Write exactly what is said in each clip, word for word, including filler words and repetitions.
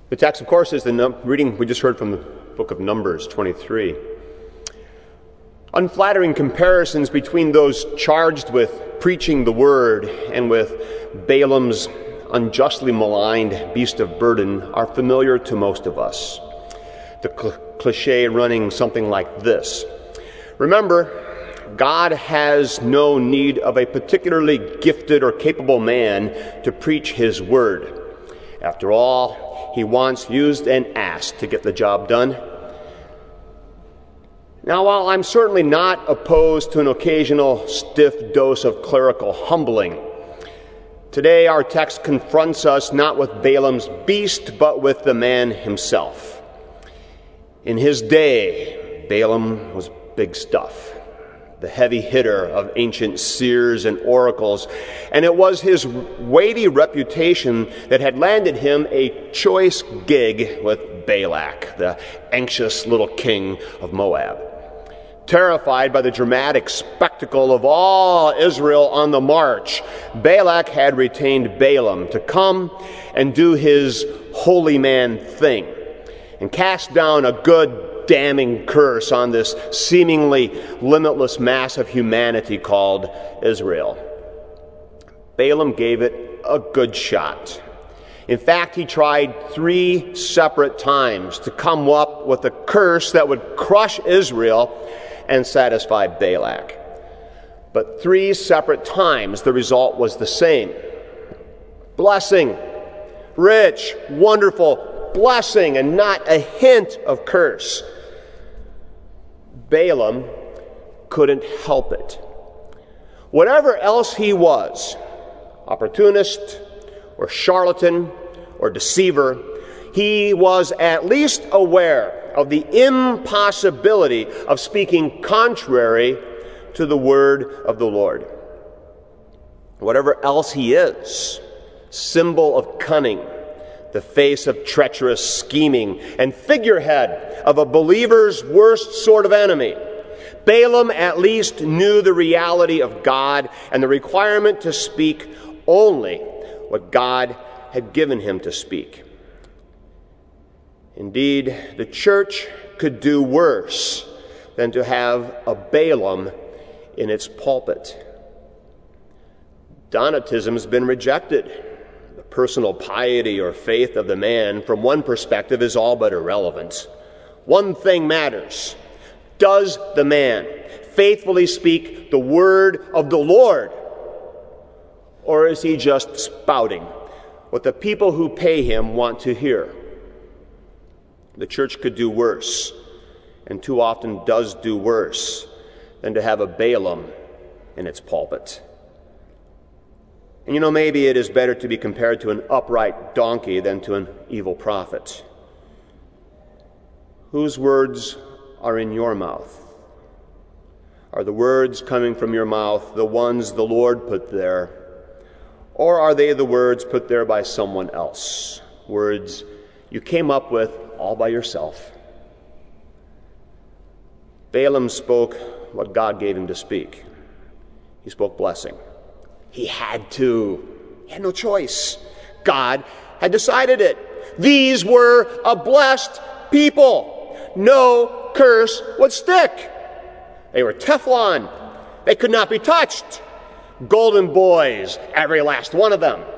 The text, of course, is the num- reading we just heard from the book of Numbers twenty-three. Unflattering comparisons between those charged with preaching the word and with Balaam's unjustly maligned beast of burden are familiar to most of us. The cl- cliche running something like this. Remember, God has no need of a particularly gifted or capable man to preach his word. After all, he once used an ass to get the job done. Now, while I'm certainly not opposed to an occasional stiff dose of clerical humbling, today our text confronts us not with Balaam's beast, but with the man himself. In his day, Balaam was big stuff, the heavy hitter of ancient seers and oracles, and it was his weighty reputation that had landed him a choice gig with Balak, the anxious little king of Moab. Terrified by the dramatic spectacle of all Israel on the march, Balak had retained Balaam to come and do his holy man thing and cast down a good damning curse on this seemingly limitless mass of humanity called Israel. Balaam gave it a good shot. In fact, he tried three separate times to come up with a curse that would crush Israel and satisfy Balak. But three separate times the result was the same. Blessing, rich, wonderful blessing, and not a hint of curse. Balaam couldn't help it. Whatever else he was, opportunist or charlatan or deceiver, he was at least aware of the impossibility of speaking contrary to the word of the Lord. Whatever else he is, symbol of cunning, the face of treacherous scheming, and figurehead of a believer's worst sort of enemy, Balaam at least knew the reality of God and the requirement to speak only what God had given him to speak. Indeed, the church could do worse than to have a Balaam in its pulpit. Donatism has been rejected. The personal piety or faith of the man, from one perspective, is all but irrelevant. One thing matters. Does the man faithfully speak the word of the Lord? Or is he just spouting what the people who pay him want to hear? The church could do worse, and too often does do worse, than to have a Balaam in its pulpit. And you know, maybe it is better to be compared to an upright donkey than to an evil prophet. Whose words are in your mouth? Are the words coming from your mouth the ones the Lord put there? Or are they the words put there by someone else? Words you came up with all by yourself. Balaam spoke what God gave him to speak. He spoke blessing. He had to. He had no choice. God had decided it. These were a blessed people. No curse would stick. They were Teflon. They could not be touched. Golden boys, every last one of them.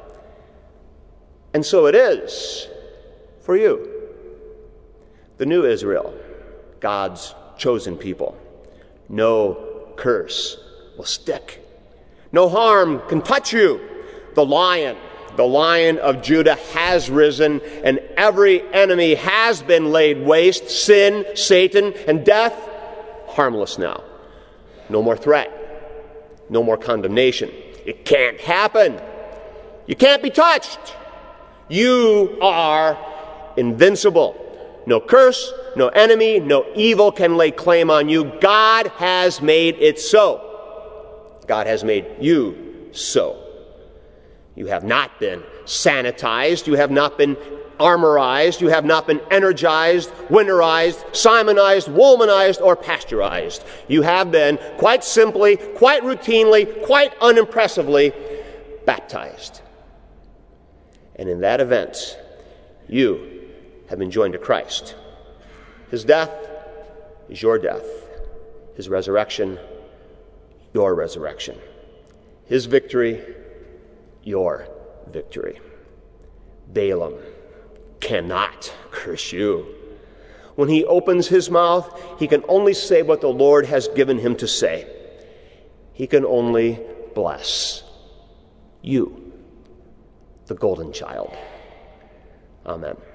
And so it is for you. The new Israel, God's chosen people. No curse will stick. No harm can touch you. The lion, the lion of Judah has risen, and every enemy has been laid waste. Sin, Satan, and death, harmless now. No more threat. No more condemnation. It can't happen. You can't be touched. You are invincible. No curse, no enemy, no evil can lay claim on you. God has made it so. God has made you so. You have not been sanitized. You have not been armorized. You have not been energized, winterized, Simonized, womanized, or pasteurized. You have been, quite simply, quite routinely, quite unimpressively, baptized. And in that event, You have been joined to Christ. His death is your death. His resurrection, your resurrection. His victory, your victory. Balaam cannot curse you. When he opens his mouth, he can only say what the Lord has given him to say. He can only bless you, the golden child. Amen.